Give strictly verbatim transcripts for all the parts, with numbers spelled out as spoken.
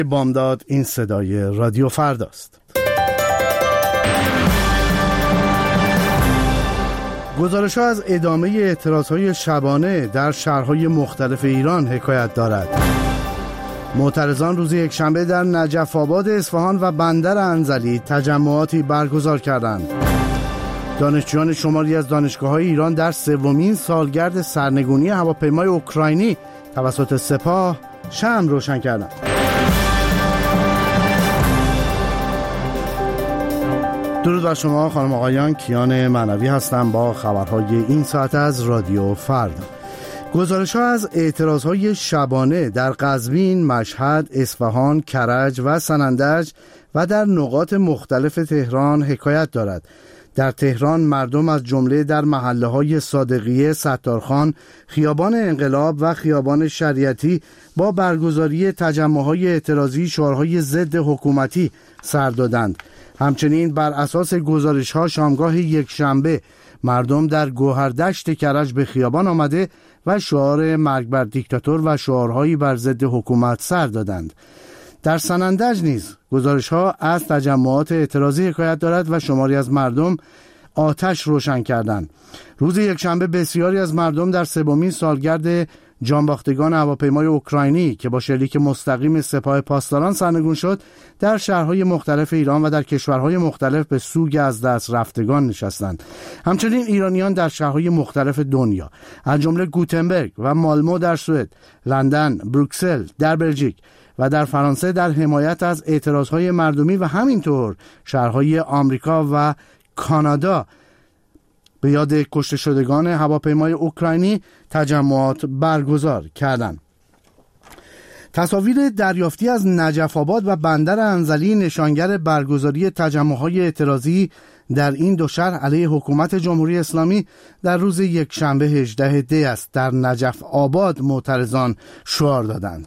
بامداد. این صدای رادیو فرداست. گزارش‌ها از ادامه اعتراض‌های شبانه در شهرهای مختلف ایران حکایت دارد. معترضان روز یکشنبه در نجف آباد اصفهان و بندر انزلی تجمعاتی برگزار کردند. دانشجویان شماری از دانشگاه‌های ایران در سومین سالگرد سرنگونی هواپیمای اوکراینی توسط سپاه شمع روشن کردند. درود بر شما خانم آقایان، کیان معنوی هستم با خبرهای این ساعت از رادیو فردا. گزارش‌ها از اعتراضهای شبانه در قزوین، مشهد، اصفهان، کرج و سنندج و در نقاط مختلف تهران حکایت دارد. در تهران مردم از جمله در محله‌های صادقیه، ستارخان، خیابان انقلاب و خیابان شریعتی با برگزاری تجمع‌های اعتراضی شعارهای ضد حکومتی سر دادند. همچنین بر اساس گزارش‌ها شامگاه یکشنبه مردم در گوهردشت کرج به خیابان آمده و شعار مرگ بر دیکتاتور و شعارهایی بر ضد حکومت سر دادند. در سنندج نیز گزارش‌ها از تجمعات اعتراضی حکایت دارد و شماری از مردم آتش روشن کردند. روز یکشنبه بسیاری از مردم در سومین سالگرد جانباختگان هواپیمای اوکراینی که با شلیک مستقیم سپاه پاسداران سرنگون شد در شهرهای مختلف ایران و در کشورهای مختلف به سوگ از دست رفتگان نشستند. همچنین ایرانیان در شهرهای مختلف دنیا از جمله گوتنبرگ و مالمو در سوئد، لندن، بروکسل در بلژیک و در فرانسه در حمایت از اعتراضهای مردمی و همینطور شهرهای آمریکا و کانادا به یاد کشته شدگان هواپیمای اوکراینی تجمعات برگزار کردند. تصاویر دریافتی از نجف آباد و بندر انزلی نشانگر برگزاری تجمع‌های اعتراضی در این دو شهر علیه حکومت جمهوری اسلامی در روز یکشنبه هجدهم دی است. در نجف آباد معترضان شعار دادند.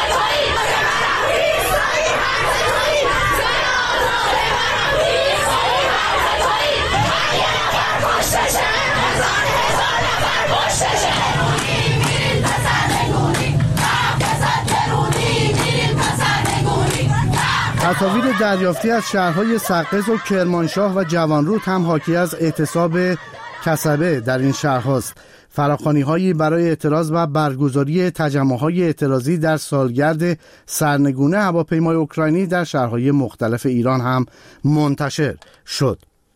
تصاویر دریافتی از شهرهای سقز و کرمانشاه و جوانرود هم حاکی از اعتصاب کسبه در این شهرهاست. فراخوانی‌هایی برای اعتراض و برگزاری تجمع‌های اعتراضی در سالگرد سرنگونی هواپیمای اوکراینی در شهرهای مختلف ایران هم منتشر شد.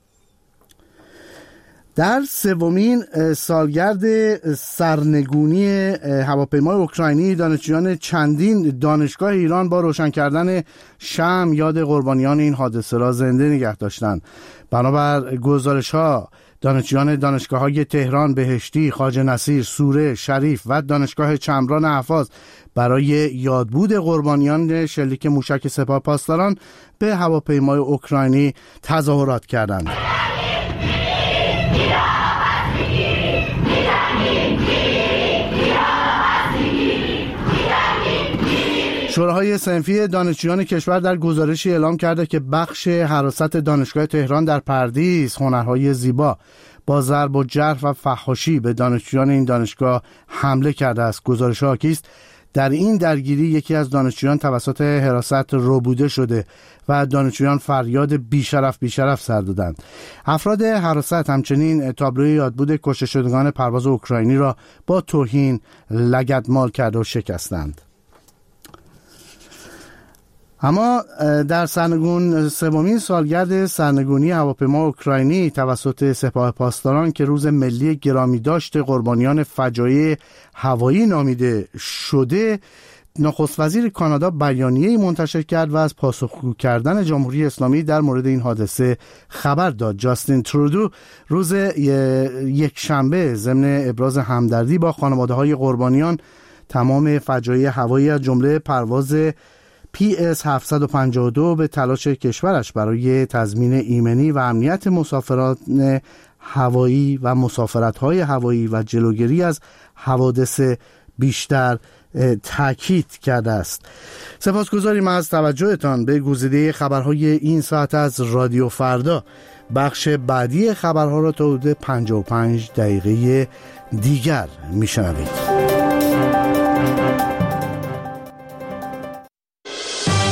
در سومین سالگرد سرنگونی هواپیمای اوکراینی دانشجویان چندین دانشگاه ایران با روشن کردن شمع یاد قربانیان این حادثه را زنده نگه داشتند. بنابر گزارش‌ها دانشجویان دانشگاه‌های تهران، بهشتی، خواجه نصیر، سوره، شریف و دانشگاه چمران احواز برای یادبود قربانیان شلیک موشک سپاه پاسداران به هواپیمای اوکراینی تظاهرات کردند. شوراهای صنفی دانشجویان کشور در گزارشی اعلام کرده که بخش حراست دانشگاه تهران در پردیس هنرهای زیبا با ضرب و جرح و فحاشی به دانشجویان این دانشگاه حمله کرده است. گزارش حاکی است در این درگیری یکی از دانشجویان توسط حراست ربوده شده و دانشجویان فریاد بیشرف بیشرف سر دادند. افراد حراست همچنین تابلوی یادبود کشته شدگان پرواز اوکراینی را با توهین لگدمال کرده و شکستند. اما در سرنگون سومین سالگرد سرنگونی هواپیما اوکراینی توسط سپاه پاسداران که روز ملی گرامی داشت قربانیان فجایع هوایی نامیده شده، نخست وزیر کانادا بیانیه‌ای منتشر کرد و از پاسخگو کردن جمهوری اسلامی در مورد این حادثه خبر داد. جاستین ترودو روز یکشنبه ضمن ابراز همدردی با خانواده‌های قربانیان تمام فجایع هوایی از جمله پرواز پی اس هفتصد و پنجاه و دو به تلاش کشورش برای تضمین ایمنی و امنیت مسافران هوایی و مسافرت‌های هوایی و جلوگیری از حوادث بیشتر تاکید کرده است. سپاسگزاریم از توجهتان به گزیده خبرهای این ساعت از رادیو فردا. بخش بعدی خبرها را تا حدود پنجاه و پنج دقیقه دیگر میشنوید.